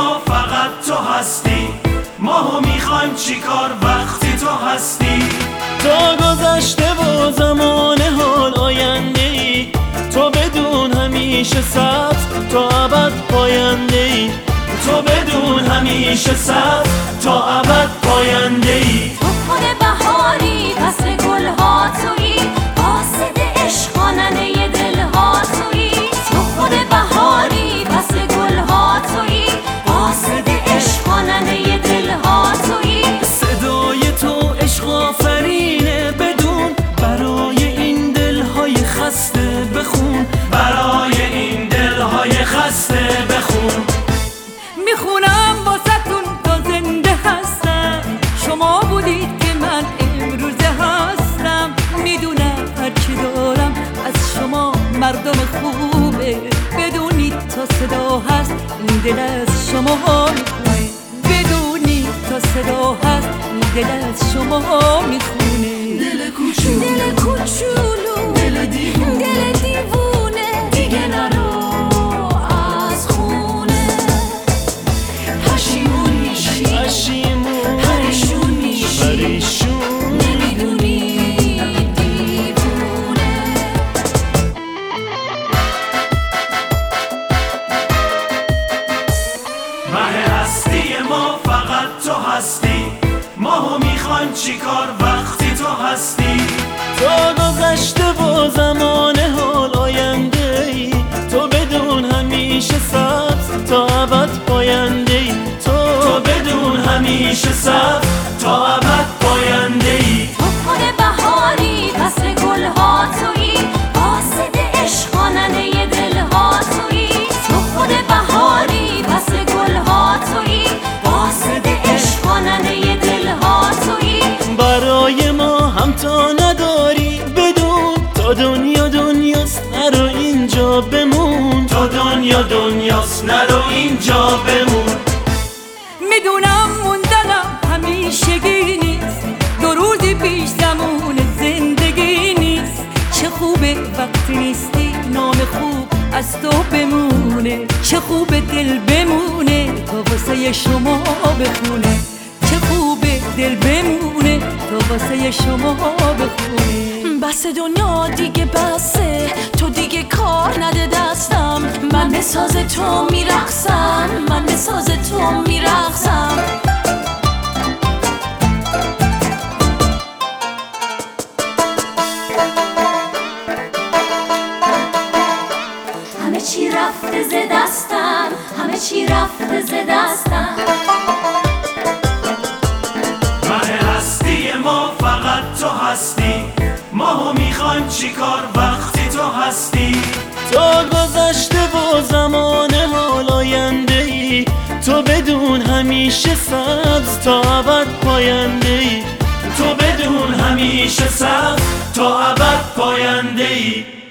ما فقط تو هستی، ماهو میخوایم چیکار وقتی تو هستی. تا گذشته و زمان حال آینده ای، تو بدون همیشه سبز تا ابد پاینده ای، تو بدون همیشه سبز تا ابد پاینده ای. تو خود بهاری فصل گلها تویی، قاصد عشق خواننده دلها تویی. تو خود بهاری فصل گلها تویی، قاصد عشق خواننده دلها تویی. صدای تو عشق آفرینه بدون، برای این دلهای خسته بخون، برای این دلهای خسته بخون. میخونم واسه‌تون تا زنده هستم، شما بودید که من امروزه هستم. میدونم هرچی دارم از شما مردم خوبه، بدونید تا صدا هست این دل از شما میخونه، بدونید تا صدا هست این دل از شما میخونه. دل کوچولو، دل کوچولو، دل دیوونه، دل دیوونه، دیگه نرو از خونه. پشیمون میشی، پشیمون پریشون میشی، پریشون نمیدونی دیوونه. مه هستی ما فقط تو هستی، ماهو میخوایم چیکار وقتی تو هستی. تا گذشته و زمان حال آینده ای، تو بدون همیشه سبز تا ابد پاینده ای، تو بدون همیشه سبز تا ابد پاینده ای. تو خود بهاری فصل گلها تویی، قاصد عشق خواننده دلها تویی. تو خود بهاری فصل گلها تویی، قاصد عشق خواننده دلها تویی. برای ما همتا نداری بدون، تا دنیا دنیاست نرو اینجا بمون، تا دنیا دنیاست نرو اینجا بمون. میدونم موندنم همیشگی نیست، دو روزی پیش زمان زندگی نیست. چه خوبه وقتی نیستی نام خوب از تو بمونه، چه خوبه دل بمونه تا واسه شما بخونه، چه خوبه دل بمونه تا واسه شما بخونه. بس دنیا دیگه بسه، تو دیگه کار نده دستم، من به ساز تو میرقصم، من به ساز تو میرقصم. همه چی رفته ز دستم، همه چی رفته ز دستم. مه هستی ما فقط تو هستی، ماهو میخوایم چیکار وقتی تو هستی. تا گذشته و زمان حال آینده ای، تو بدون همیشه سبز تا ابد پاینده ای، تو بدون همیشه سبز تا ابد پاینده ای.